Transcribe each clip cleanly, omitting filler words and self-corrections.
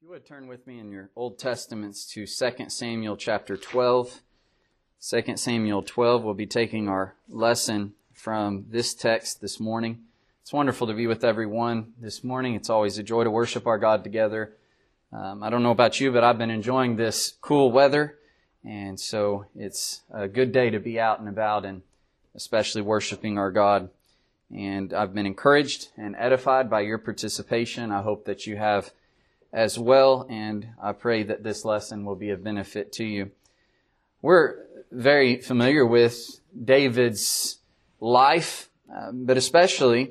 You would turn with me in your Old Testaments to 2 Samuel chapter 12. 2 Samuel 12, we'll be taking our lesson from this text this morning. It's wonderful to be with everyone this morning. It's always a joy to worship our God together. I don't know about you, but I've been enjoying this cool weather, and so it's a good day to be out and about and especially worshiping our God. And I've been encouraged and edified by your participation. I hope that you have as well, and I pray that this lesson will be of benefit to you. We're very familiar with David's life, but especially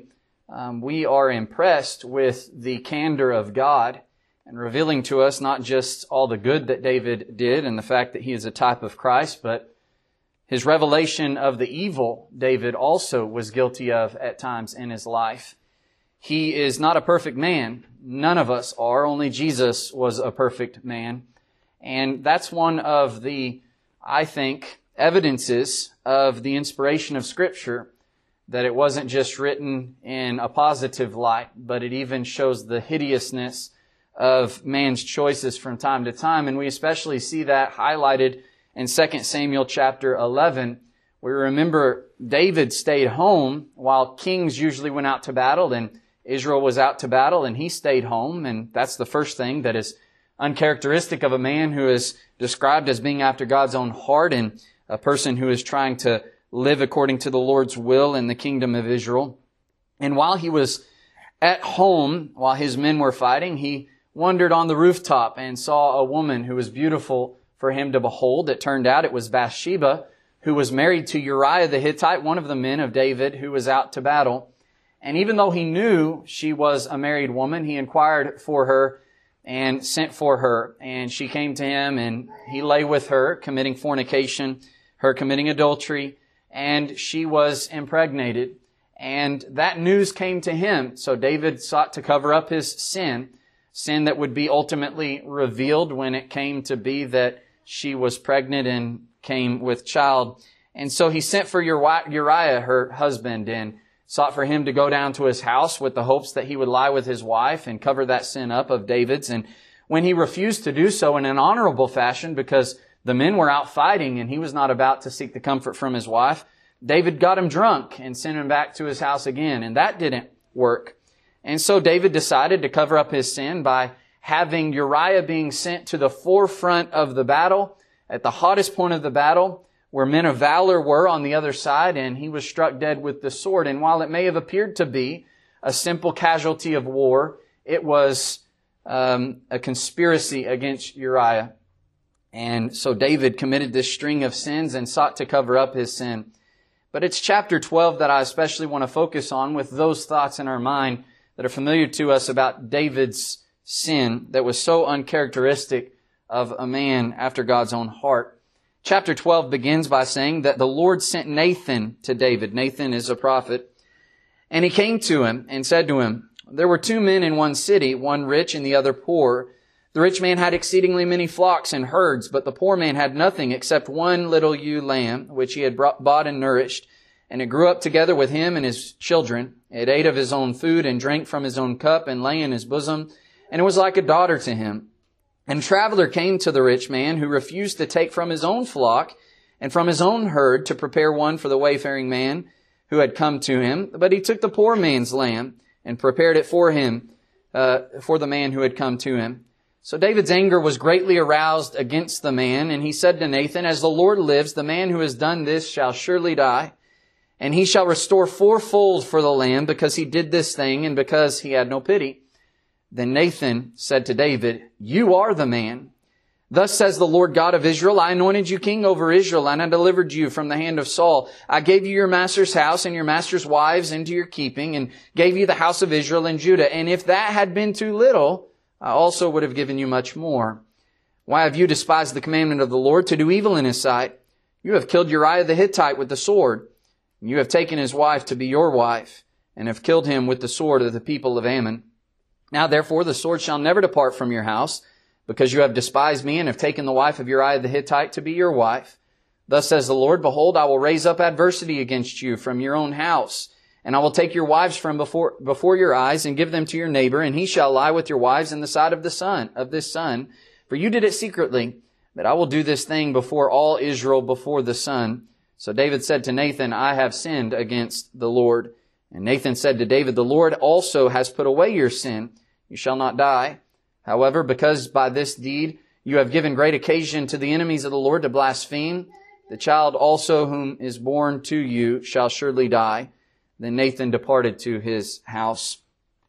we are impressed with the candor of God and revealing to us not just all the good that David did and the fact that he is a type of Christ, but his revelation of the evil David also was guilty of at times in his life. He is not a perfect man. None of us are. Only Jesus was a perfect man. And that's one of the, I think, evidences of the inspiration of Scripture, that it wasn't just written in a positive light, but it even shows the hideousness of man's choices from time to time. And we especially see that highlighted in 2 Samuel chapter 11. We remember David stayed home while kings usually went out to battle, and Israel was out to battle, and he stayed home. And that's the first thing that is uncharacteristic of a man who is described as being after God's own heart and a person who is trying to live according to the Lord's will in the kingdom of Israel. And while he was at home, while his men were fighting, he wandered on the rooftop and saw a woman who was beautiful for him to behold. It turned out it was Bathsheba, who was married to Uriah the Hittite, one of the men of David who was out to battle. And even though he knew she was a married woman, he inquired for her and sent for her. And she came to him, and he lay with her, committing fornication, her committing adultery, and she was impregnated. And that news came to him. So David sought to cover up his sin that would be ultimately revealed when it came to be that she was pregnant and came with child. And so he sent for Uriah, her husband, and sought for him to go down to his house with the hopes that he would lie with his wife and cover that sin up of David's. And when he refused to do so in an honorable fashion, because the men were out fighting and he was not about to seek the comfort from his wife, David got him drunk and sent him back to his house again. And that didn't work. And so David decided to cover up his sin by having Uriah being sent to the forefront of the battle, at the hottest point of the battle, where men of valor were on the other side, and he was struck dead with the sword. And while it may have appeared to be a simple casualty of war, it was a conspiracy against Uriah. And so David committed this string of sins and sought to cover up his sin. But it's chapter 12 that I especially want to focus on, with those thoughts in our mind that are familiar to us about David's sin that was so uncharacteristic of a man after God's own heart. Chapter 12 begins by saying that the Lord sent Nathan to David. Nathan is a prophet. And he came to him and said to him, "There were two men in one city, one rich and the other poor. The rich man had exceedingly many flocks and herds, but the poor man had nothing except one little ewe lamb, which he had bought and nourished. And it grew up together with him and his children. It ate of his own food and drank from his own cup and lay in his bosom. And it was like a daughter to him. And a traveler came to the rich man, who refused to take from his own flock and from his own herd to prepare one for the wayfaring man who had come to him. But he took the poor man's lamb and prepared it for him, for the man who had come to him. So David's anger was greatly aroused against the man, and he said to Nathan, "As the Lord lives, the man who has done this shall surely die. And he shall restore fourfold for the lamb, because he did this thing and because he had no pity." Then Nathan said to David, "You are the man. Thus says the Lord God of Israel, I anointed you king over Israel, and I delivered you from the hand of Saul. I gave you your master's house and your master's wives into your keeping, and gave you the house of Israel and Judah. And if that had been too little, I also would have given you much more. Why have you despised the commandment of the Lord to do evil in His sight? You have killed Uriah the Hittite with the sword. You have taken his wife to be your wife, and have killed him with the sword of the people of Ammon. Now therefore the sword shall never depart from your house, because you have despised me and have taken the wife of Uriah the Hittite to be your wife. Thus says the Lord, behold, I will raise up adversity against you from your own house, And I will take your wives from before your eyes and give them to your neighbor, and he shall lie with your wives in the sight of this sun. For you did it secretly, but I will do this thing before all Israel before the sun. So David said to Nathan, I have sinned against the Lord. And Nathan said to David, the Lord also has put away your sin. You shall not die. However, because by this deed you have given great occasion to the enemies of the Lord to blaspheme, the child also whom is born to you shall surely die. Then Nathan departed to his house.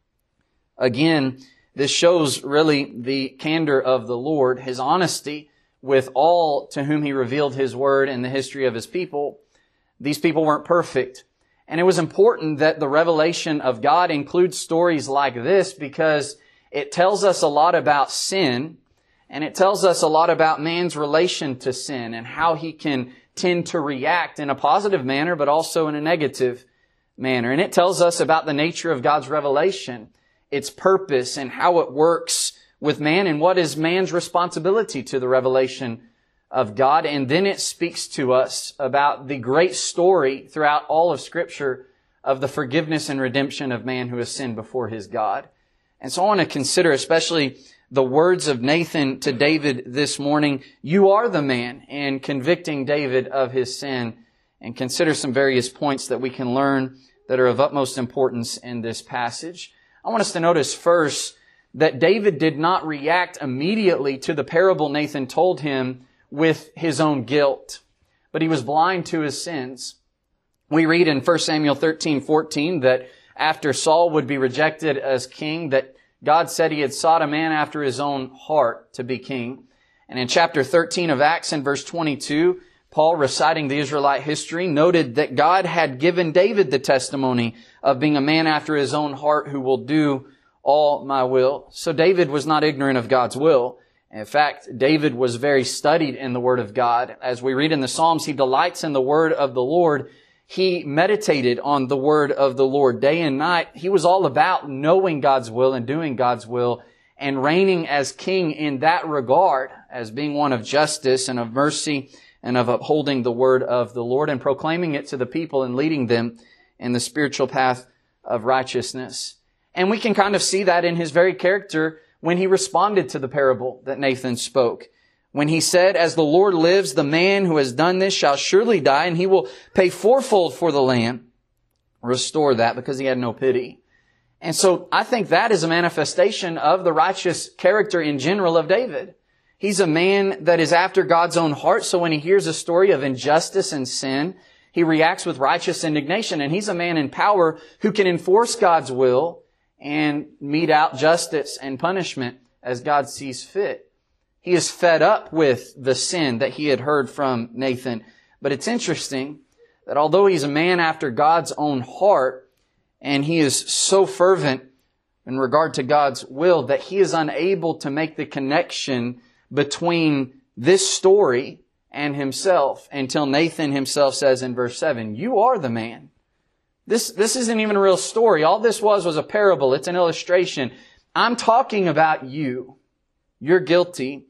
Again, this shows really the candor of the Lord, His honesty with all to whom He revealed His word and the history of His people. These people weren't perfect. And it was important that the revelation of God includes stories like this because it tells us a lot about sin, and it tells us a lot about man's relation to sin and how he can tend to react in a positive manner, but also in a negative manner. And it tells us about the nature of God's revelation, its purpose, and how it works with man, and what is man's responsibility to the revelation of God. And then it speaks to us about the great story throughout all of Scripture of the forgiveness and redemption of man who has sinned before his God. And so I want to consider especially the words of Nathan to David this morning. You are the man, in convicting David of his sin, and consider some various points that we can learn that are of utmost importance in this passage. I want us to notice first that David did not react immediately to the parable Nathan told him with his own guilt, but he was blind to his sins. We read in 1 Samuel 13:14 that after Saul would be rejected as king, that God said He had sought a man after His own heart to be king. And in chapter 13 of Acts in verse 22, Paul, reciting the Israelite history, noted that God had given David the testimony of being a man after His own heart who will do all my will. So David was not ignorant of God's will. In fact, David was very studied in the Word of God. As we read in the Psalms, he delights in the Word of the Lord. He meditated on the Word of the Lord day and night. He was all about knowing God's will and doing God's will and reigning as king in that regard, as being one of justice and of mercy and of upholding the Word of the Lord and proclaiming it to the people and leading them in the spiritual path of righteousness. And we can kind of see that in his very character when he responded to the parable that Nathan spoke. When he said, as the Lord lives, the man who has done this shall surely die, and he will pay fourfold for the land. Restore that, because he had no pity. And so I think that is a manifestation of the righteous character in general of David. He's a man that is after God's own heart. So when he hears a story of injustice and sin, he reacts with righteous indignation. And he's a man in power who can enforce God's will and mete out justice and punishment as God sees fit. He is fed up with the sin that he had heard from Nathan. But it's interesting that although he's a man after God's own heart, and he is so fervent in regard to God's will, that he is unable to make the connection between this story and himself until Nathan himself says in verse 7, you are the man. This isn't even a real story. All this was a parable. It's an illustration. I'm talking about you. You're guilty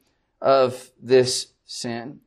of this sin.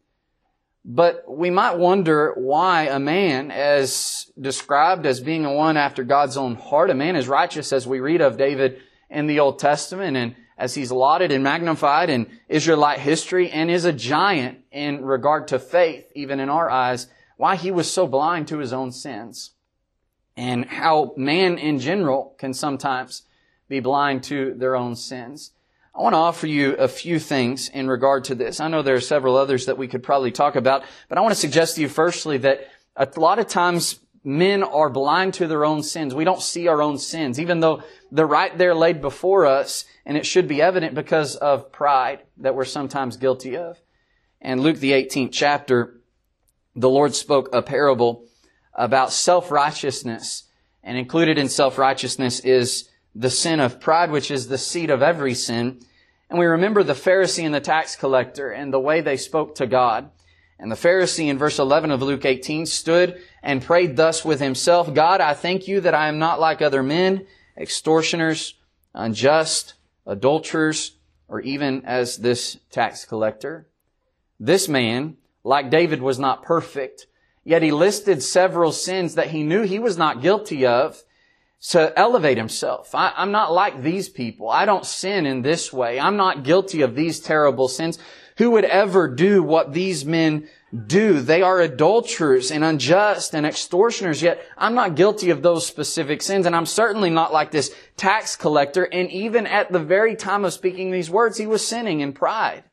But we might wonder why a man as described as being a one after God's own heart, a man as righteous as we read of David in the Old Testament, and as he's lauded and magnified in Israelite history, and is a giant in regard to faith, even in our eyes, why he was so blind to his own sins. And how man in general can sometimes be blind to their own sins. I want to offer you a few things in regard to this. I know there are several others that we could probably talk about, but I want to suggest to you firstly that a lot of times men are blind to their own sins. We don't see our own sins, even though they're right there laid before us, and it should be evident because of pride that we're sometimes guilty of. And Luke the 18th chapter, the Lord spoke a parable about self-righteousness, and included in self-righteousness is the sin of pride, which is the seed of every sin. And we remember the Pharisee and the tax collector and the way they spoke to God. And the Pharisee in verse 11 of Luke 18 stood and prayed thus with himself, God, I thank you that I am not like other men, extortioners, unjust, adulterers, or even as this tax collector. This man, like David, was not perfect. Yet he listed several sins that he knew he was not guilty of to elevate himself. I'm not like these people. I don't sin in this way. I'm not guilty of these terrible sins. Who would ever do what these men do? They are adulterers and unjust and extortioners, yet I'm not guilty of those specific sins, and I'm certainly not like this tax collector. And even at the very time of speaking these words, he was sinning in pride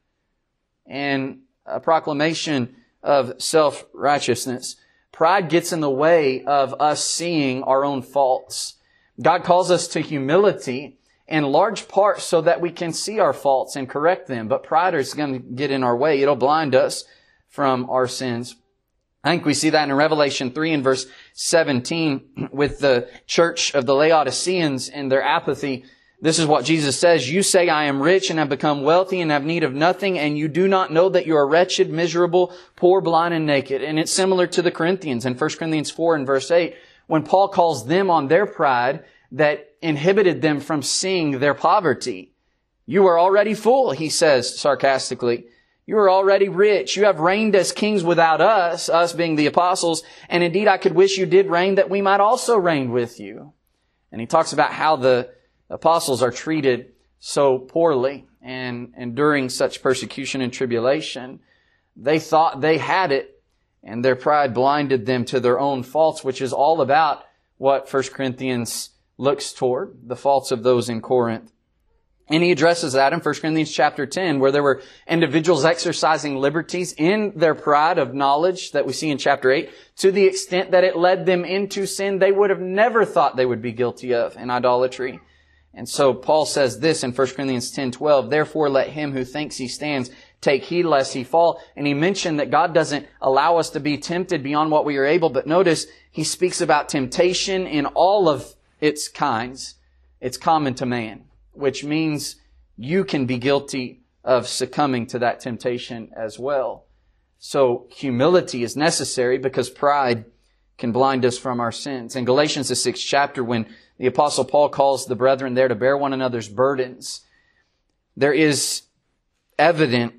and a proclamation of self-righteousness. Pride gets in the way of us seeing our own faults. God calls us to humility in large part so that we can see our faults and correct them. But pride is going to get in our way. It'll blind us from our sins. I think we see that in Revelation 3 and verse 17 with the church of the Laodiceans and their apathy. This is what Jesus says. You say, I am rich and have become wealthy and have need of nothing, and you do not know that you are wretched, miserable, poor, blind, and naked. And it's similar to the Corinthians in 1 Corinthians 4 and verse 8, when Paul calls them on their pride that inhibited them from seeing their poverty. You are already full, he says sarcastically. You are already rich. You have reigned as kings without us being the apostles. And indeed, I could wish you did reign that we might also reign with you. And he talks about how the apostles are treated so poorly and enduring such persecution and tribulation. They thought they had it, and their pride blinded them to their own faults, which is all about what 1 Corinthians looks toward, the faults of those in Corinth. And he addresses that in 1 Corinthians chapter 10, where there were individuals exercising liberties in their pride of knowledge that we see in chapter 8, to the extent that it led them into sin they would have never thought they would be guilty of in idolatry. And so Paul says this in 1 Corinthians 10:12, therefore let him who thinks he stands take heed lest he fall. And he mentioned that God doesn't allow us to be tempted beyond what we are able. But notice he speaks about temptation in all of its kinds. It's common to man, which means you can be guilty of succumbing to that temptation as well. So humility is necessary because pride can blind us from our sins. In Galatians, the 6th chapter, when the Apostle Paul calls the brethren there to bear one another's burdens, there is evident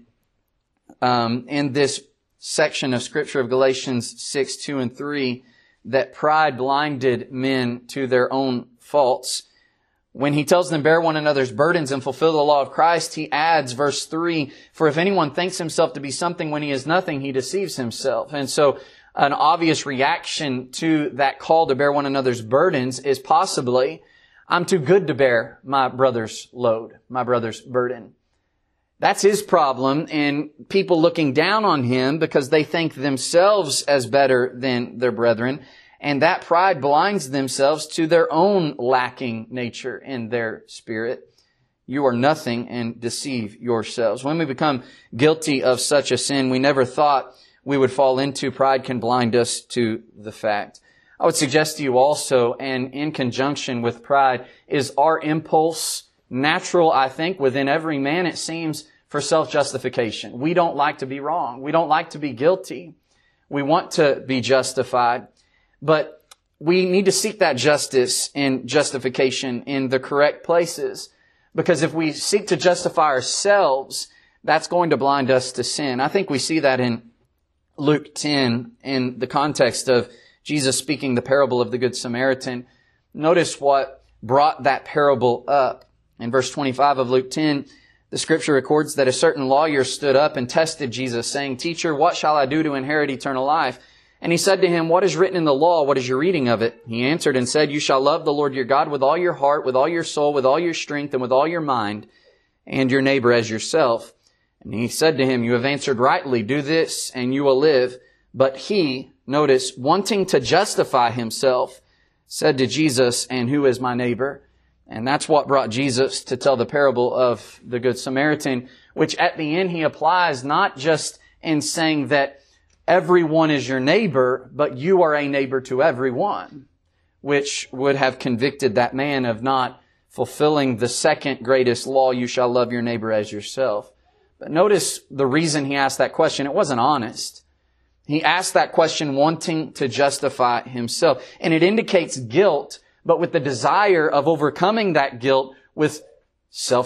in this section of Scripture of Galatians 6, 2 and 3 that pride blinded men to their own faults. When he tells them, bear one another's burdens and fulfill the law of Christ, he adds, verse 3, for if anyone thinks himself to be something when he is nothing, he deceives himself. And so an obvious reaction to that call to bear one another's burdens is possibly, I'm too good to bear my brother's load, my brother's burden. That's his problem, and people looking down on him because they think themselves as better than their brethren. And that pride blinds themselves to their own lacking nature in their spirit. You are nothing and deceive yourselves. When we become guilty of such a sin we never thought we would fall into, pride can blind us to the fact. I would suggest to you also, and in conjunction with pride, is our impulse, natural, I think, within every man, it seems, for self-justification. We don't like to be wrong. We don't like to be guilty. We want to be justified. But we need to seek that justice and justification in the correct places. Because if we seek to justify ourselves, that's going to blind us to sin. I think we see that in Luke 10 in the context of Jesus speaking the parable of the Good Samaritan. Notice what brought that parable up. In verse 25 of Luke 10, the Scripture records that a certain lawyer stood up and tested Jesus, saying, Teacher, what shall I do to inherit eternal life? And he said to him, What is written in the law? What is your reading of it? He answered and said, You shall love the Lord your God with all your heart, with all your soul, with all your strength, and with all your mind, and your neighbor as yourself. And he said to him, You have answered rightly. Do this, and you will live. But he, notice, wanting to justify himself, said to Jesus, And who is my neighbor? And that's what brought Jesus to tell the parable of the Good Samaritan, which at the end he applies not just in saying that everyone is your neighbor, but you are a neighbor to everyone, which would have convicted that man of not fulfilling the second greatest law, you shall love your neighbor as yourself. But notice the reason he asked that question. It wasn't honest. He asked that question wanting to justify himself. And it indicates guilt, but with the desire of overcoming that guilt with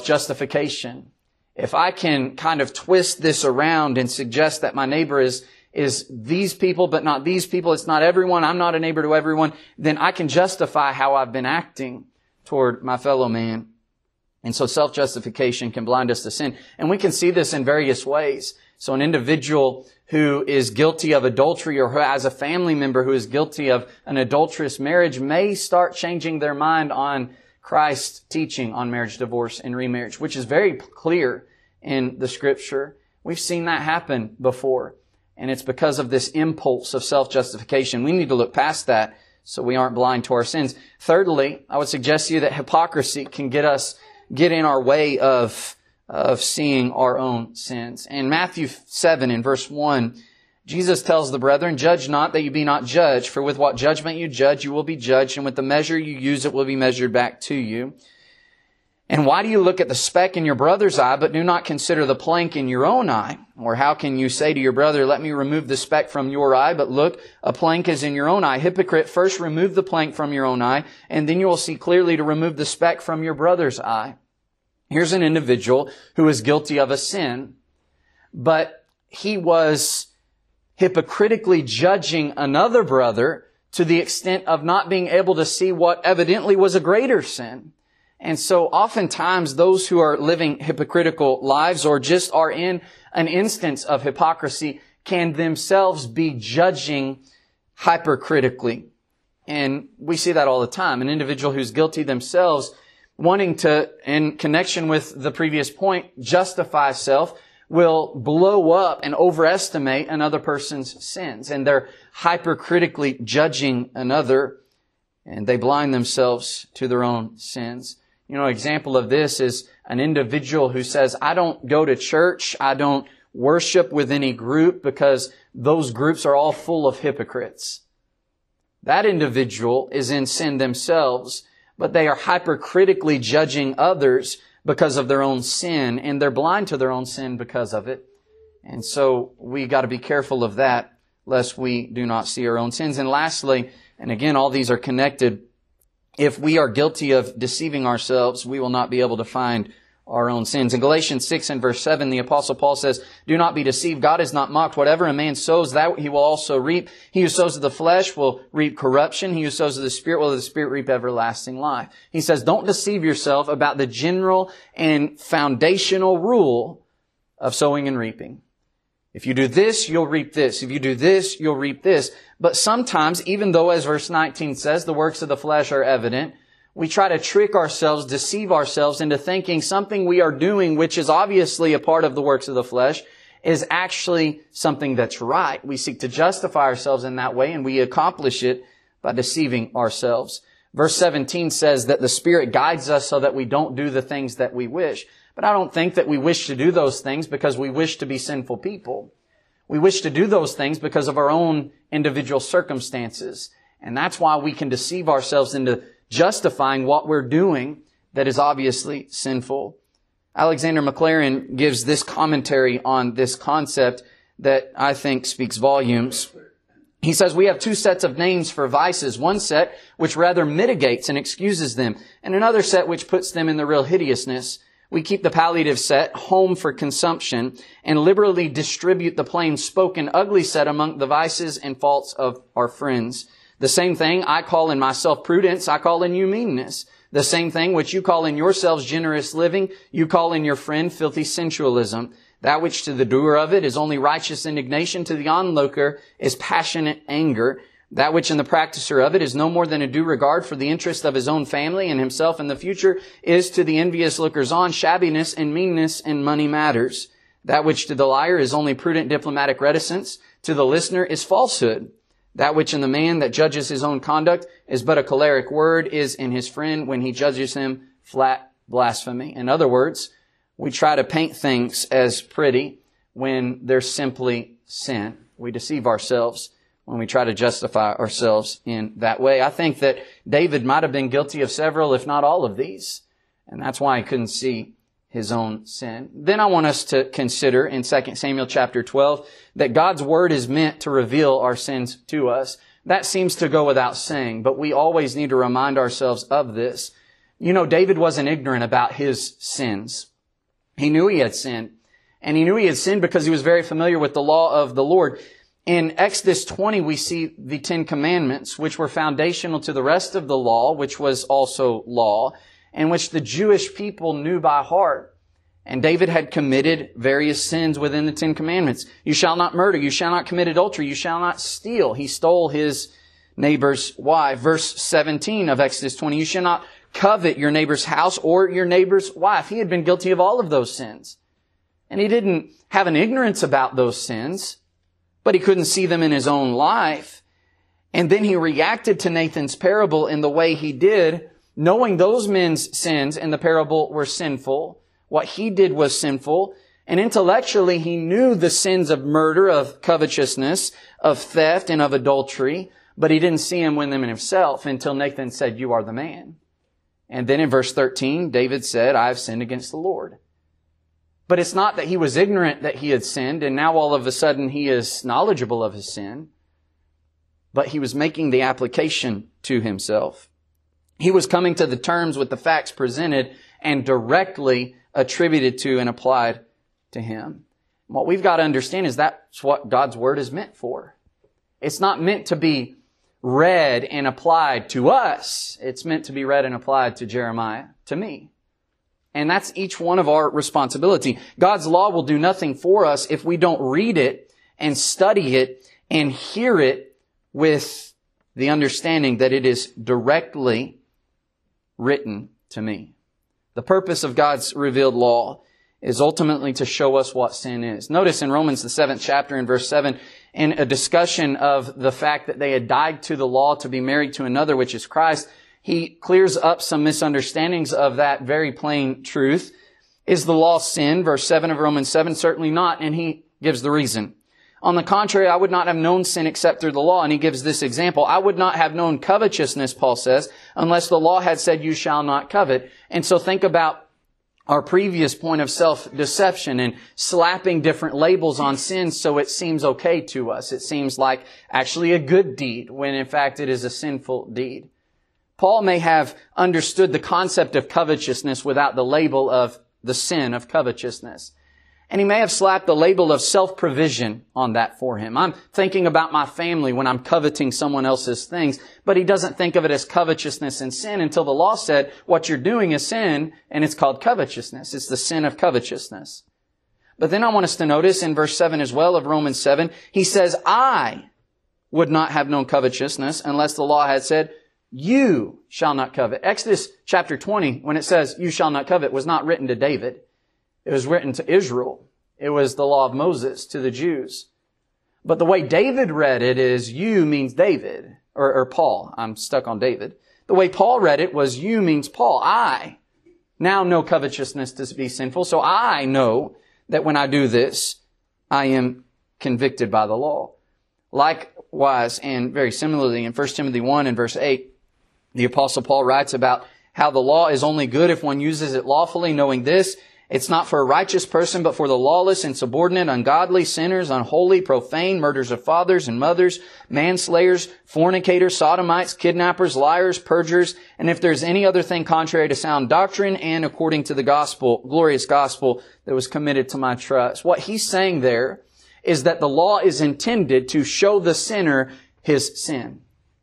self-justification. If I can kind of twist this around and suggest that my neighbor is is these people, but not these people. It's not everyone. I'm not a neighbor to everyone. Then I can justify how I've been acting toward my fellow man. And so self-justification can blind us to sin. And we can see this in various ways. So an individual who is guilty of adultery or who has a family member who is guilty of an adulterous marriage may start changing their mind on Christ's teaching on marriage, divorce, and remarriage, which is very clear in the Scripture. We've seen that happen before. And it's because of this impulse of self-justification. We need to look past that so we aren't blind to our sins. Thirdly, I would suggest to you that hypocrisy can get in our way of seeing our own sins. In Matthew 7 in verse 1, Jesus tells the brethren, "Judge not that you be not judged, for with what judgment you judge, you will be judged, and with the measure you use, it will be measured back to you. And why do you look at the speck in your brother's eye, but do not consider the plank in your own eye? Or how can you say to your brother, let me remove the speck from your eye, but look, a plank is in your own eye? Hypocrite, first remove the plank from your own eye, and then you will see clearly to remove the speck from your brother's eye." Here's an individual who is guilty of a sin, but he was hypocritically judging another brother to the extent of not being able to see what evidently was a greater sin. And so oftentimes those who are living hypocritical lives or just are in an instance of hypocrisy can themselves be judging hypercritically. And we see that all the time. An individual who's guilty themselves wanting to, in connection with the previous point, justify self, will blow up and overestimate another person's sins. And they're hypercritically judging another, and they blind themselves to their own sins. You know, an example of this is an individual who says, I don't go to church, I don't worship with any group because those groups are all full of hypocrites. That individual is in sin themselves, but they are hypercritically judging others because of their own sin, and they're blind to their own sin because of it. And so we got to be careful of that, lest we do not see our own sins. And lastly, and again, all these are connected, if we are guilty of deceiving ourselves, we will not be able to find our own sins. In Galatians 6 and verse 7, the Apostle Paul says, "Do not be deceived. God is not mocked. Whatever a man sows, that he will also reap. He who sows of the flesh will reap corruption. He who sows of the Spirit will of the Spirit reap everlasting life." He says, don't deceive yourself about the general and foundational rule of sowing and reaping. If you do this, you'll reap this. If you do this, you'll reap this. But sometimes, even though, as verse 19 says, the works of the flesh are evident, we try to trick ourselves, deceive ourselves into thinking something we are doing, which is obviously a part of the works of the flesh, is actually something that's right. We seek to justify ourselves in that way, and we accomplish it by deceiving ourselves. Verse 17 says that the Spirit guides us so that we don't do the things that we wish. But I don't think that we wish to do those things because we wish to be sinful people. We wish to do those things because of our own individual circumstances. And that's why we can deceive ourselves into justifying what we're doing that is obviously sinful. Alexander Maclaren gives this commentary on this concept that I think speaks volumes. He says, we have two sets of names for vices. One set which rather mitigates and excuses them, and another set which puts them in the real hideousness. We keep the palliative set, home for consumption, and liberally distribute the plain spoken, ugly set among the vices and faults of our friends. The same thing I call in myself prudence, I call in you meanness. The same thing which you call in yourselves generous living, you call in your friend filthy sensualism. That which to the doer of it is only righteous indignation, to the onlooker is passionate anger. That which in the practicer of it is no more than a due regard for the interest of his own family and himself in the future is to the envious lookers on shabbiness and meanness in money matters. That which to the liar is only prudent diplomatic reticence, to the listener is falsehood. That which in the man that judges his own conduct is but a choleric word is in his friend when he judges him flat blasphemy. In other words, we try to paint things as pretty when they're simply sin. We deceive ourselves when we try to justify ourselves in that way. I think that David might have been guilty of several, if not all of these. And that's why he couldn't see his own sin. Then I want us to consider in 2 Samuel chapter 12 that God's Word is meant to reveal our sins to us. That seems to go without saying, but we always need to remind ourselves of this. You know, David wasn't ignorant about his sins. He knew he had sinned. And he knew he had sinned because he was very familiar with the law of the Lord. In Exodus 20, we see the Ten Commandments, which were foundational to the rest of the law, which was also law, and which the Jewish people knew by heart. And David had committed various sins within the Ten Commandments. You shall not murder. You shall not commit adultery. You shall not steal. He stole his neighbor's wife. Verse 17 of Exodus 20, you shall not covet your neighbor's house or your neighbor's wife. He had been guilty of all of those sins. And he didn't have an ignorance about those sins, but he couldn't see them in his own life. And then he reacted to Nathan's parable in the way he did, knowing those men's sins in the parable were sinful. What he did was sinful. And intellectually, he knew the sins of murder, of covetousness, of theft, and of adultery, but he didn't see them within himself until Nathan said, you are the man. And then in verse 13, David said, I have sinned against the Lord. But it's not that he was ignorant that he had sinned, and now all of a sudden he is knowledgeable of his sin. But he was making the application to himself. He was coming to the terms with the facts presented and directly attributed to and applied to him. What we've got to understand is that's what God's Word is meant for. It's not meant to be read and applied to us. It's meant to be read and applied to Jeremiah, to me. And that's each one of our responsibility. God's law will do nothing for us if we don't read it and study it and hear it with the understanding that it is directly written to me. The purpose of God's revealed law is ultimately to show us what sin is. Notice in Romans, the 7th chapter, in verse 7, in a discussion of the fact that they had died to the law to be married to another, which is Christ, he clears up some misunderstandings of that very plain truth. Is the law sin? Verse 7 of Romans 7, certainly not. And he gives the reason. On the contrary, I would not have known sin except through the law. And he gives this example. I would not have known covetousness, Paul says, unless the law had said, you shall not covet. And so think about our previous point of self-deception and slapping different labels on sin so it seems okay to us. It seems like actually a good deed when in fact it is a sinful deed. Paul may have understood the concept of covetousness without the label of the sin of covetousness. And he may have slapped the label of self-provision on that for him. I'm thinking about my family when I'm coveting someone else's things, but he doesn't think of it as covetousness and sin until the law said what you're doing is sin, and it's called covetousness. It's the sin of covetousness. But then I want us to notice in verse 7 as well of Romans 7, he says, I would not have known covetousness unless the law had said, you shall not covet. Exodus chapter 20, when it says, you shall not covet, was not written to David. It was written to Israel. It was the law of Moses to the Jews. But the way David read it is, you means David, or Paul. I'm stuck on David. The way Paul read it was, you means Paul. I now know covetousness to be sinful, so I know that when I do this, I am convicted by the law. Likewise, and very similarly, in 1 Timothy 1 and verse 8, the Apostle Paul writes about how the law is only good if one uses it lawfully, knowing this, it's not for a righteous person, but for the lawless, insubordinate, ungodly, sinners, unholy, profane, murderers of fathers and mothers, manslayers, fornicators, sodomites, kidnappers, liars, perjurers, and if there's any other thing contrary to sound doctrine and according to the gospel, glorious gospel that was committed to my trust. What he's saying there is that the law is intended to show the sinner his sin.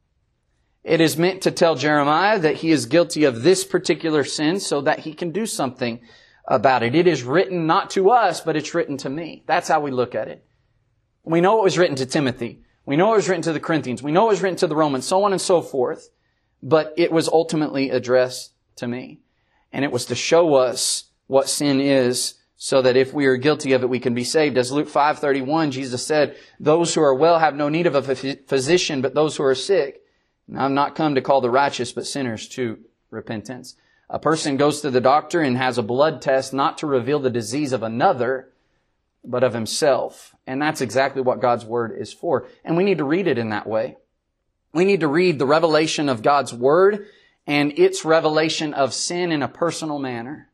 It is meant to tell Jeremiah that he is guilty of this particular sin so that he can do something about it. It is written not to us, but it's written to me. That's how we look at it. We know it was written to Timothy. We know it was written to the Corinthians. We know it was written to the Romans, so on and so forth. But it was ultimately addressed to me. And it was to show us what sin is so that if we are guilty of it, we can be saved. As Luke 5:31, Jesus said, those who are well have no need of a physician, but those who are sick. And I've not come to call the righteous, but sinners to repentance. A person goes to the doctor and has a blood test not to reveal the disease of another, but of himself. And that's exactly what God's Word is for. And we need to read it in that way. We need to read the revelation of God's Word and its revelation of sin in a personal manner.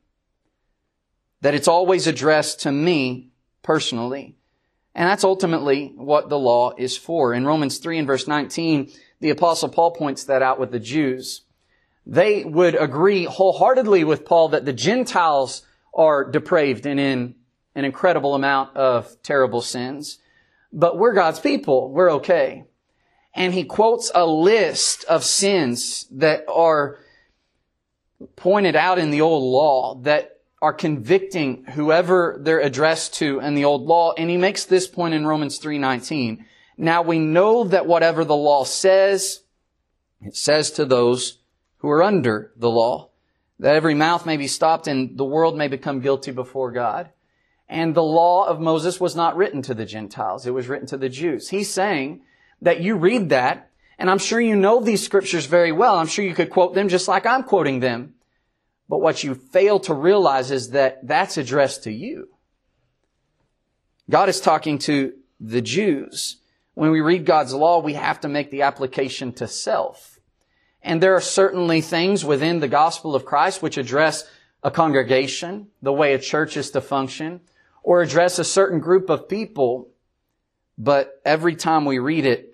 That it's always addressed to me personally. And that's ultimately what the law is for. In Romans 3 and verse 19, the Apostle Paul points that out with the Jews. They would agree wholeheartedly with Paul that the Gentiles are depraved and in an incredible amount of terrible sins. but we're God's people. We're okay. And he quotes a list of sins that are pointed out in the old law that are convicting whoever they're addressed to in the old law. And he makes this point in Romans 3:19. Now we know that whatever the law says, it says to those who are under the law, that every mouth may be stopped and the world may become guilty before God. And the law of Moses was not written to the Gentiles. It was written to the Jews. He's saying that you read that, and I'm sure you know these scriptures very well. I'm sure you could quote them just like I'm quoting them. But what you fail to realize is that that's addressed to you. God is talking to the Jews. When we read God's law, we have to make the application to self. And there are certainly things within the gospel of Christ which address a congregation, the way a church is to function, or address a certain group of people. But every time we read it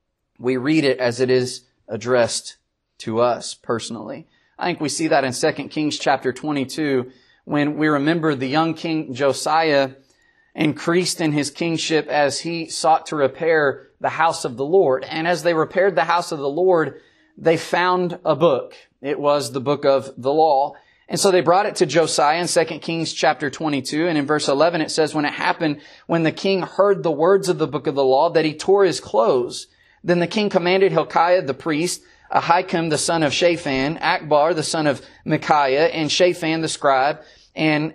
as it is addressed to us personally. I think we see that in 2 Kings chapter 22, when we remember the young king Josiah increased in his kingship as he sought to repair the house of the Lord. And as they repaired the house of the Lord, they found a book. It was the book of the law. And so they brought it to Josiah in 2 Kings chapter 22. And in verse 11 it says, when it happened, when the king heard the words of the book of the law, that he tore his clothes. Then the king commanded Hilkiah the priest, Ahikam the son of Shaphan, Akbar the son of Micaiah, and Shaphan the scribe, and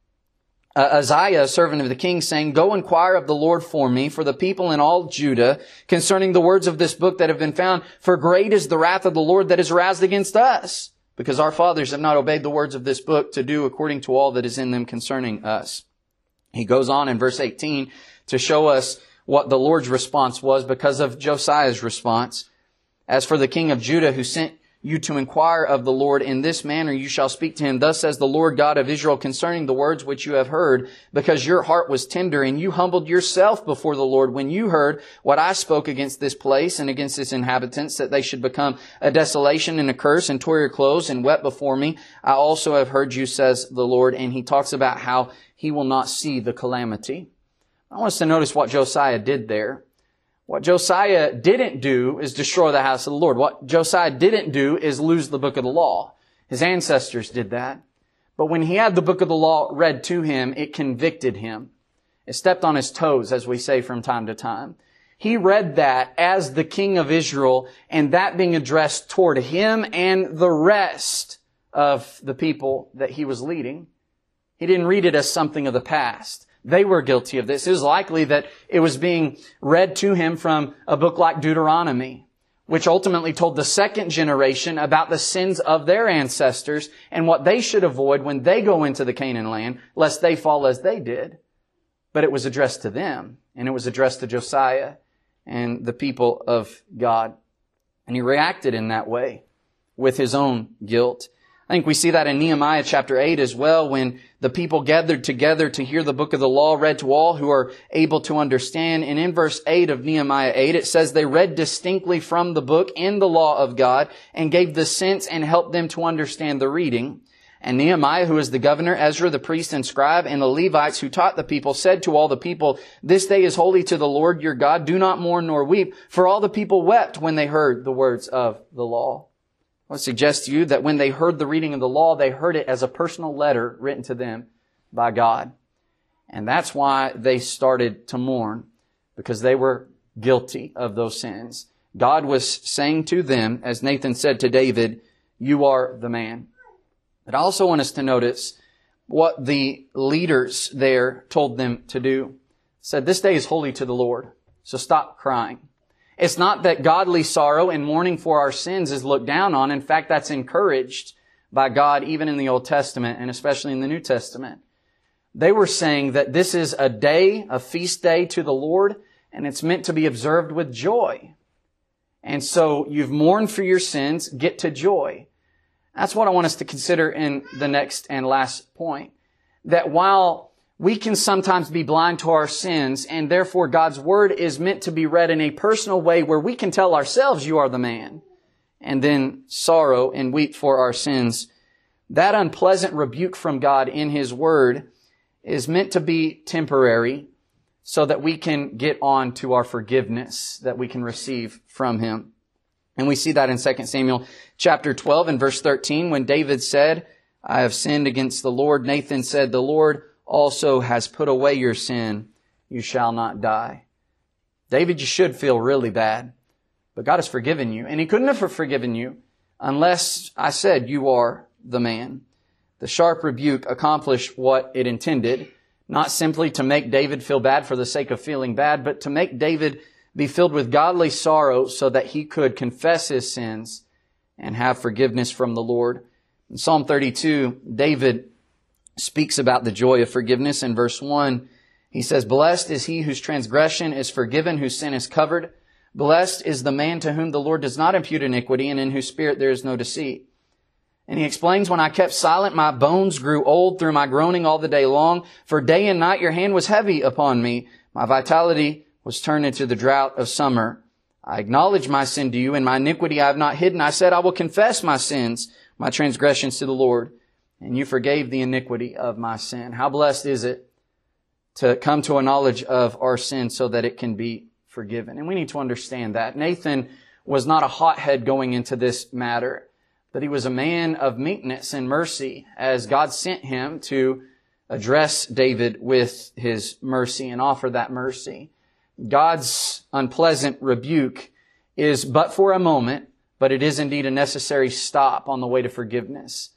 Uzziah, servant of the king, saying, go inquire of the Lord for me, for the people in all Judah, concerning the words of this book that have been found. For great is the wrath of the Lord that is aroused against us, because our fathers have not obeyed the words of this book to do according to all that is in them concerning us. He goes on in verse 18 to show us what the Lord's response was because of Josiah's response. As for the king of Judah who sent you to inquire of the Lord, in this manner you shall speak to him. Thus says the Lord God of Israel concerning the words which you have heard, because your heart was tender and you humbled yourself before the Lord when you heard what I spoke against this place and against its inhabitants, that they should become a desolation and a curse, and tore your clothes and wept before me. I also have heard you, says the Lord. And he talks about how he will not see the calamity. I want us to notice what Josiah did there. What Josiah didn't do is destroy the house of the Lord. What Josiah didn't do is lose the book of the law. His ancestors did that. But when he had the book of the law read to him, it convicted him. It stepped on his toes, as we say from time to time. He read that as the king of Israel, and that being addressed toward him and the rest of the people that he was leading. He didn't read it as something of the past. They were guilty of this. It was likely that it was being read to him from a book like Deuteronomy, which ultimately told the second generation about the sins of their ancestors and what they should avoid when they go into the Canaan land, lest they fall as they did. But it was addressed to them, and it was addressed to Josiah and the people of God. And he reacted in that way with his own guilt. I think we see that in Nehemiah chapter 8 as well, when the people gathered together to hear the book of the law read to all who are able to understand. And in verse 8 of Nehemiah 8, it says, they read distinctly from the book in the law of God and gave the sense and helped them to understand the reading. And Nehemiah, who is the governor, Ezra, the priest and scribe, and the Levites who taught the people, said to all the people, this day is holy to the Lord your God. Do not mourn nor weep. For all the people wept when they heard the words of the law. I would suggest to you that when they heard the reading of the law, they heard it as a personal letter written to them by God. And that's why they started to mourn, because they were guilty of those sins. God was saying to them, as Nathan said to David, you are the man. But I also want us to notice what the leaders there told them to do. It said, this day is holy to the Lord, so stop crying. It's not that godly sorrow and mourning for our sins is looked down on. In fact, that's encouraged by God even in the Old Testament and especially in the New Testament. They were saying that this is a day, a feast day to the Lord, and it's meant to be observed with joy. And so you've mourned for your sins, get to joy. That's what I want us to consider in the next and last point. That while we can sometimes be blind to our sins, and therefore God's Word is meant to be read in a personal way where we can tell ourselves, you are the man, and then sorrow and weep for our sins. That unpleasant rebuke from God in His Word is meant to be temporary. so that we can get on to our forgiveness that we can receive from Him. And we see that in 2 Samuel chapter 12 and verse 13, when David said, I have sinned against the Lord. Nathan said, the Lord also has put away your sin. You shall not die. David, you should feel really bad, but God has forgiven you. And He couldn't have forgiven you unless I said you are the man. The sharp rebuke accomplished what it intended, not simply to make David feel bad for the sake of feeling bad, but to make David be filled with godly sorrow so that he could confess his sins and have forgiveness from the Lord. In Psalm 32, David speaks about the joy of forgiveness. In verse 1, he says, blessed is he whose transgression is forgiven, whose sin is covered. Blessed is the man to whom the Lord does not impute iniquity, and in whose spirit there is no deceit. And he explains, when I kept silent, my bones grew old through my groaning all the day long. For day and night your hand was heavy upon me. My vitality was turned into the drought of summer. I acknowledged my sin to you, and my iniquity I have not hidden. I said, I will confess my sins, my transgressions to the Lord. And you forgave the iniquity of my sin. How blessed is it to come to a knowledge of our sin so that it can be forgiven. And we need to understand that. Nathan was not a hothead going into this matter, but he was a man of meekness and mercy as God sent him to address David with His mercy and offer that mercy. God's unpleasant rebuke is but for a moment, but it is indeed a necessary stop on the way to forgiveness.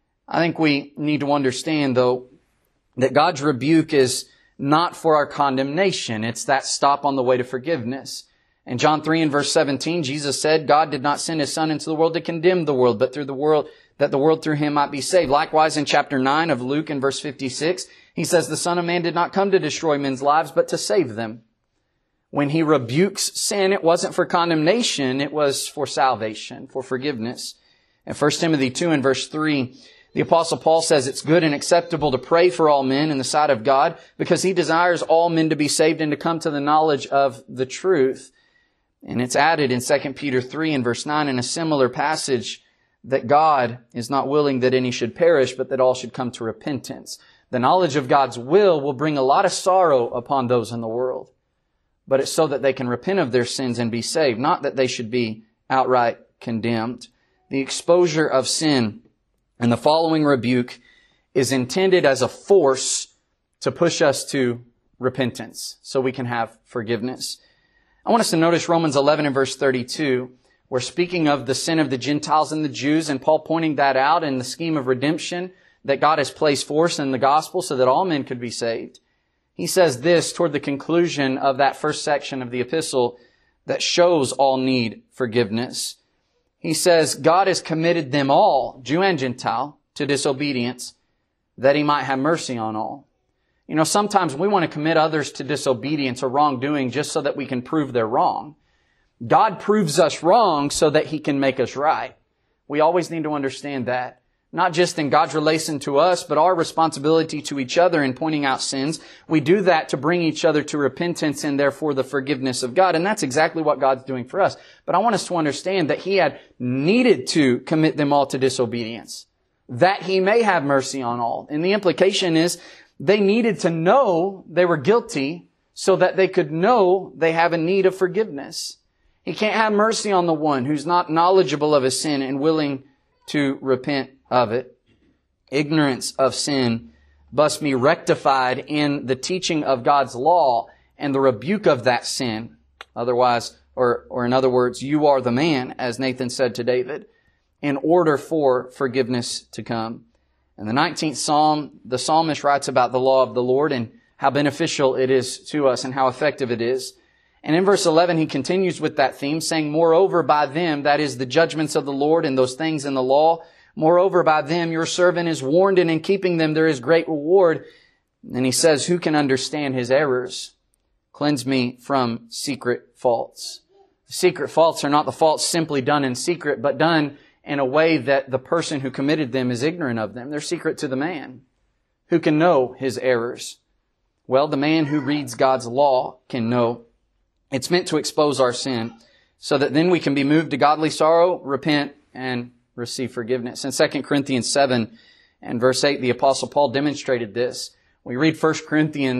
I think we need to understand, though, that God's rebuke is not for our condemnation. It's that stop on the way to forgiveness. In John 3 and verse 17, Jesus said, God did not send His Son into the world to condemn the world, but through the world, that the world through Him might be saved. Likewise, in chapter 9 of Luke in verse 56, He says, the Son of Man did not come to destroy men's lives, but to save them. When He rebukes sin, it wasn't for condemnation, it was for salvation, for forgiveness. In 1 Timothy 2 and verse 3, the Apostle Paul says it's good and acceptable to pray for all men in the sight of God, because He desires all men to be saved and to come to the knowledge of the truth. And it's added in 2 Peter 3 and verse 9 in a similar passage that God is not willing that any should perish, but that all should come to repentance. The knowledge of God's will bring a lot of sorrow upon those in the world, but it's so that they can repent of their sins and be saved, not that they should be outright condemned. The exposure of sin and the following rebuke is intended as a force to push us to repentance so we can have forgiveness. I want us to notice Romans 11 and verse 32. We're speaking of the sin of the Gentiles and the Jews, and Paul pointing that out in the scheme of redemption that God has placed for us in the gospel so that all men could be saved. He says this toward the conclusion of that first section of the epistle that shows all need forgiveness. He says, God has committed them all, Jew and Gentile, to disobedience, that He might have mercy on all. You know, sometimes we want to commit others to disobedience or wrongdoing just so that we can prove they're wrong. God proves us wrong so that He can make us right. We always need to understand that. Not just in God's relation to us, but our responsibility to each other in pointing out sins. We do that to bring each other to repentance and therefore the forgiveness of God. And that's exactly what God's doing for us. But I want us to understand that He had needed to commit them all to disobedience, that He may have mercy on all. And the implication is they needed to know they were guilty so that they could know they have a need of forgiveness. He can't have mercy on the one who's not knowledgeable of his sin and willing to repent of it. Ignorance of sin must be rectified in the teaching of God's law and the rebuke of that sin. Otherwise, or in other words, you are the man, as Nathan said to David, in order for forgiveness to come. In the 19th Psalm, the psalmist writes about the law of the Lord and how beneficial it is to us and how effective it is. And in verse 11, he continues with that theme, saying, moreover, by them, that is the judgments of the Lord and those things in the law, moreover, by them your servant is warned, and in keeping them there is great reward. And he says, who can understand his errors? Cleanse me from secret faults. Secret faults are not the faults simply done in secret, but done in a way that the person who committed them is ignorant of them. They're secret to the man. Who can know his errors? Well, the man who reads God's law can know. It's meant to expose our sin so that then we can be moved to godly sorrow, repent, and receive forgiveness. In 2 Corinthians 7 and verse 8, the Apostle Paul demonstrated this. We read 1 Corinthians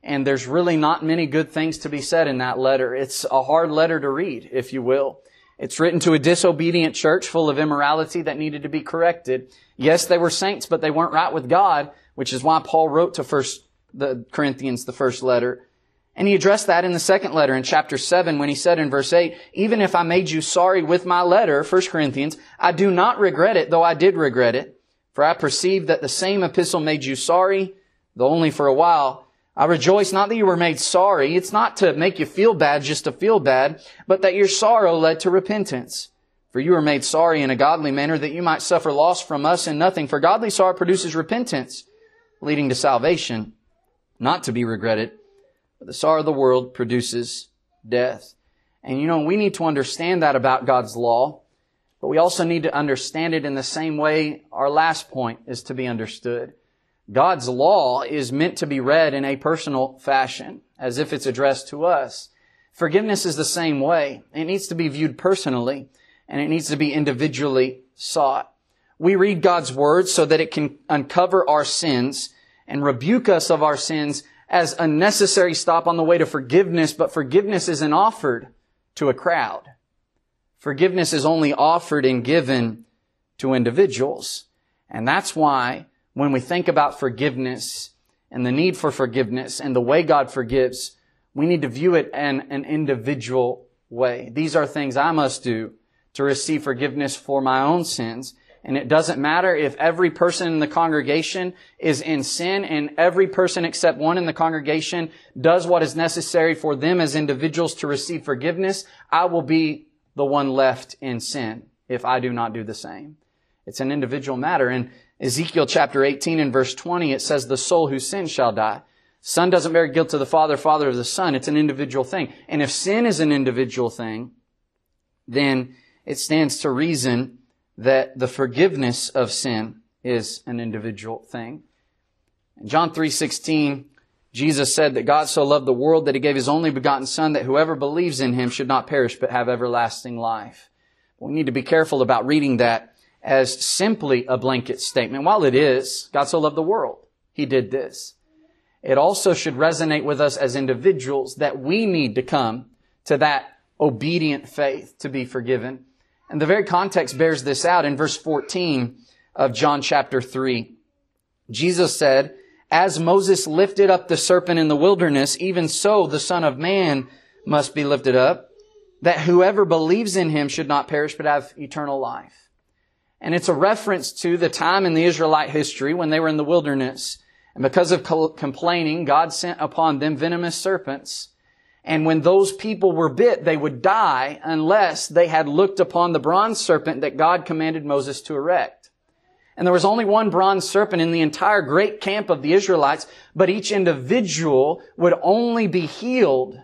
And there's really not many good things to be said in that letter. It's a hard letter to read, if you will. It's written to a disobedient church full of immorality that needed to be corrected. Yes, they were saints, but they weren't right with God, which is why Paul wrote to the Corinthians, the first letter. And he addressed that in the second letter in chapter 7 when he said in verse 8, even if I made you sorry with my letter, 1 Corinthians, I do not regret it, though I did regret it. For I perceive that the same epistle made you sorry, though only for a while. I rejoice not that you were made sorry. It's not to make you feel bad just to feel bad, but that your sorrow led to repentance. For you were made sorry in a godly manner that you might suffer loss from us in nothing. For godly sorrow produces repentance, leading to salvation, not to be regretted. But the sorrow of the world produces death. And we need to understand that about God's law, but we also need to understand it in the same way our last point is to be understood. God's law is meant to be read in a personal fashion, as if it's addressed to us. Forgiveness is the same way. It needs to be viewed personally, and it needs to be individually sought. We read God's Word so that it can uncover our sins and rebuke us of our sins as a necessary stop on the way to forgiveness, but forgiveness isn't offered to a crowd. Forgiveness is only offered and given to individuals. And that's why when we think about forgiveness and the need for forgiveness and the way God forgives, we need to view it in an individual way. These are things I must do to receive forgiveness for my own sins. And it doesn't matter if every person in the congregation is in sin and every person except one in the congregation does what is necessary for them as individuals to receive forgiveness. I will be the one left in sin if I do not do the same. It's an individual matter. In Ezekiel chapter 18 and verse 20, it says, the soul who sins shall die. Son doesn't bear guilt to the father, father to the son. It's an individual thing. And if sin is an individual thing, then it stands to reason that the forgiveness of sin is an individual thing. In John 3:16, Jesus said that God so loved the world that He gave His only begotten Son, that whoever believes in Him should not perish but have everlasting life. We need to be careful about reading that as simply a blanket statement. While it is, God so loved the world, He did this. It also should resonate with us as individuals that we need to come to that obedient faith to be forgiven. And the very context bears this out in verse 14 of John chapter 3. Jesus said, as Moses lifted up the serpent in the wilderness, even so the Son of Man must be lifted up, that whoever believes in Him should not perish but have eternal life. And it's a reference to the time in the Israelite history when they were in the wilderness. And because of complaining, God sent upon them venomous serpents. And when those people were bit, they would die unless they had looked upon the bronze serpent that God commanded Moses to erect. And there was only one bronze serpent in the entire great camp of the Israelites, but each individual would only be healed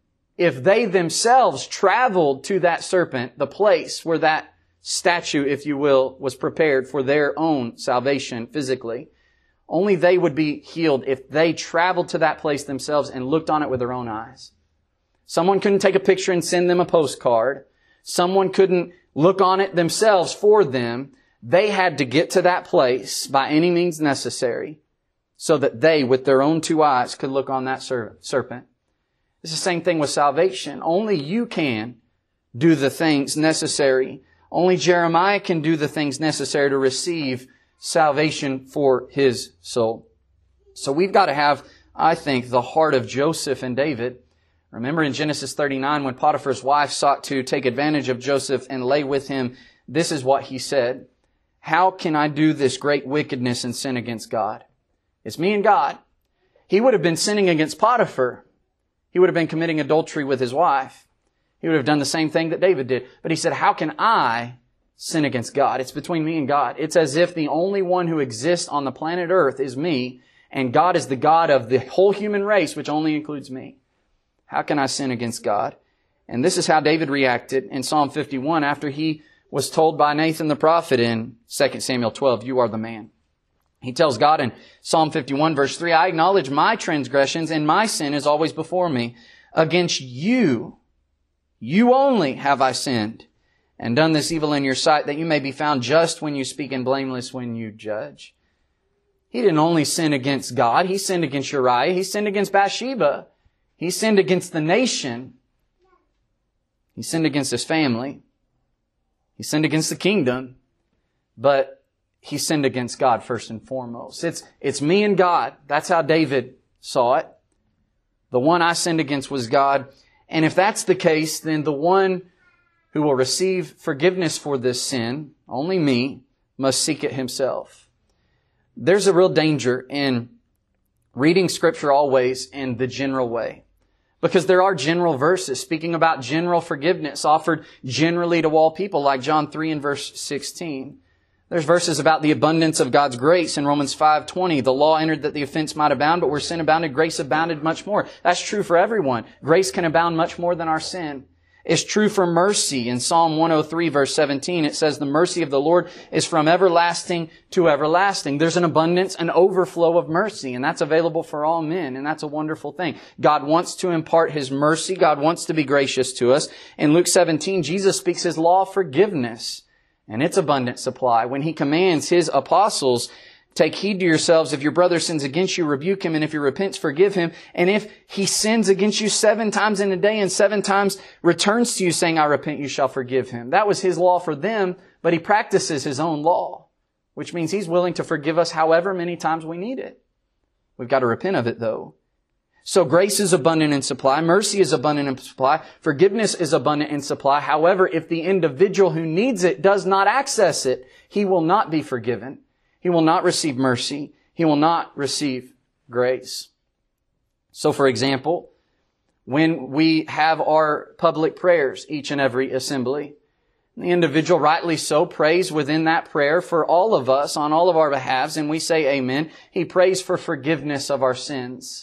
if they themselves traveled to that serpent, the place where that statue, if you will, was prepared for their own salvation physically. Only they would be healed if they traveled to that place themselves and looked on it with their own eyes. Someone couldn't take a picture and send them a postcard. Someone couldn't look on it themselves for them. They had to get to that place by any means necessary so that they, with their own two eyes, could look on that serpent. It's the same thing with salvation. Only you can do the things necessary. Only Jeremiah can do the things necessary to receive salvation for his soul. So we've got to have, I think, the heart of Joseph and David. Remember in Genesis 39, when Potiphar's wife sought to take advantage of Joseph and lay with him, this is what he said. How can I do this great wickedness and sin against God? It's me and God. He would have been sinning against Potiphar. He would have been committing adultery with his wife. He would have done the same thing that David did. But he said, how can I sin against God? It's between me and God. It's as if the only one who exists on the planet Earth is me, and God is the God of the whole human race, which only includes me. How can I sin against God? And this is how David reacted in Psalm 51 after he was told by Nathan the prophet in 2 Samuel 12, you are the man. He tells God in Psalm 51 verse 3, I acknowledge my transgressions and my sin is always before me. Against you only have I sinned and done this evil in your sight, that you may be found just when you speak and blameless when you judge. He didn't only sin against God. He sinned against Uriah. He sinned against Bathsheba. He sinned against the nation. He sinned against his family. He sinned against the kingdom. But he sinned against God first and foremost. It's me and God. That's how David saw it. The one I sinned against was God. And if that's the case, then the one who will receive forgiveness for this sin, only me, must seek it himself. There's a real danger in reading Scripture always in the general way. Because there are general verses speaking about general forgiveness offered generally to all people, like John 3 and verse 16. There's verses about the abundance of God's grace in Romans 5:20. The law entered that the offense might abound, but where sin abounded, grace abounded much more. That's true for everyone. Grace can abound much more than our sin. It's true for mercy. In Psalm 103 verse 17, it says, the mercy of the Lord is from everlasting to everlasting. There's an abundance, an overflow of mercy, and that's available for all men, and that's a wonderful thing. God wants to impart His mercy. God wants to be gracious to us. In Luke 17, Jesus speaks His law of forgiveness and its abundant supply when He commands His apostles, take heed to yourselves. If your brother sins against you, rebuke him. And if he repents, forgive him. And if he sins against you 7 times in a day and 7 times returns to you saying, I repent, you shall forgive him. That was His law for them, but He practices His own law, which means He's willing to forgive us however many times we need it. We've got to repent of it though. So grace is abundant in supply. Mercy is abundant in supply. Forgiveness is abundant in supply. However, if the individual who needs it does not access it, he will not be forgiven. He will not receive mercy. He will not receive grace. So, for example, when we have our public prayers each and every assembly, the individual, rightly so, prays within that prayer for all of us on all of our behalves, and we say amen. He prays for forgiveness of our sins.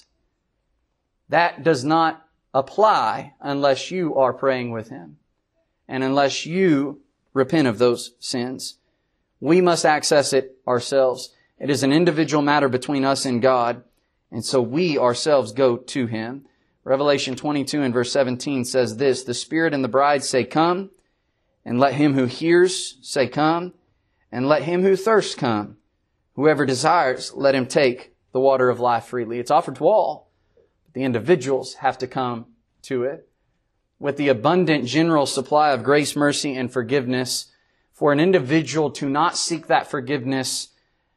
That does not apply unless you are praying with him and unless you repent of those sins. We must access it ourselves. It is an individual matter between us and God, and so we ourselves go to Him. Revelation 22 and verse 17 says this, the Spirit and the bride say, come, and let him who hears say, come, and let him who thirsts come. Whoever desires, let him take the water of life freely. It's offered to all. The individuals have to come to it. With the abundant general supply of grace, mercy, and forgiveness, for an individual to not seek that forgiveness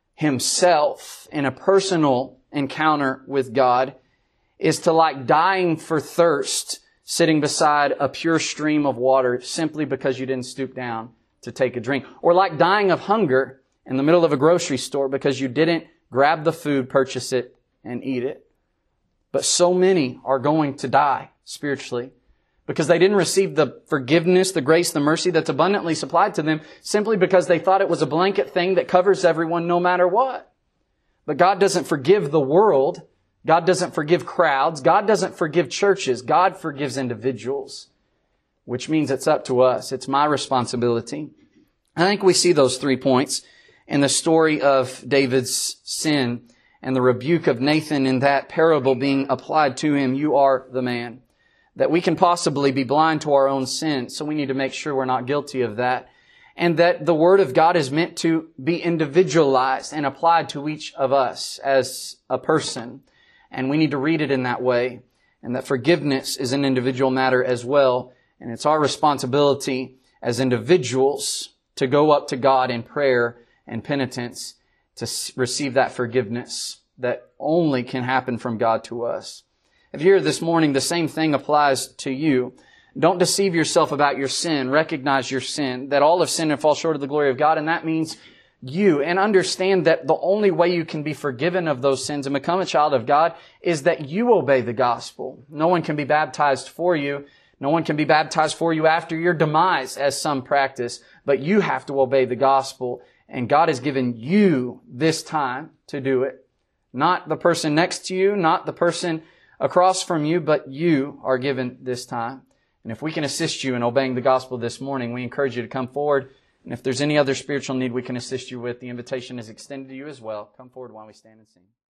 himself in a personal encounter with God is to like dying for thirst, sitting beside a pure stream of water simply because you didn't stoop down to take a drink. Or like dying of hunger in the middle of a grocery store because you didn't grab the food, purchase it, and eat it. But so many are going to die spiritually because they didn't receive the forgiveness, the grace, the mercy that's abundantly supplied to them simply because they thought it was a blanket thing that covers everyone no matter what. But God doesn't forgive the world. God doesn't forgive crowds. God doesn't forgive churches. God forgives individuals, which means it's up to us. It's my responsibility. I think we see those 3 points in the story of David's sin and the rebuke of Nathan in that parable being applied to him. You are the man. That we can possibly be blind to our own sin, so we need to make sure we're not guilty of that. And that the Word of God is meant to be individualized and applied to each of us as a person. And we need to read it in that way. And that forgiveness is an individual matter as well. And it's our responsibility as individuals to go up to God in prayer and penitence to receive that forgiveness that only can happen from God to us. If you're here this morning, the same thing applies to you. Don't deceive yourself about your sin. Recognize your sin, that all have sinned and fall short of the glory of God, and that means you. And understand that the only way you can be forgiven of those sins and become a child of God is that you obey the gospel. No one can be baptized for you. No one can be baptized for you after your demise, as some practice, but you have to obey the gospel. And God has given you this time to do it. Not the person next to you, not the person across from you, but you are given this time. And if we can assist you in obeying the gospel this morning, we encourage you to come forward. And if there's any other spiritual need we can assist you with, the invitation is extended to you as well. Come forward while we stand and sing.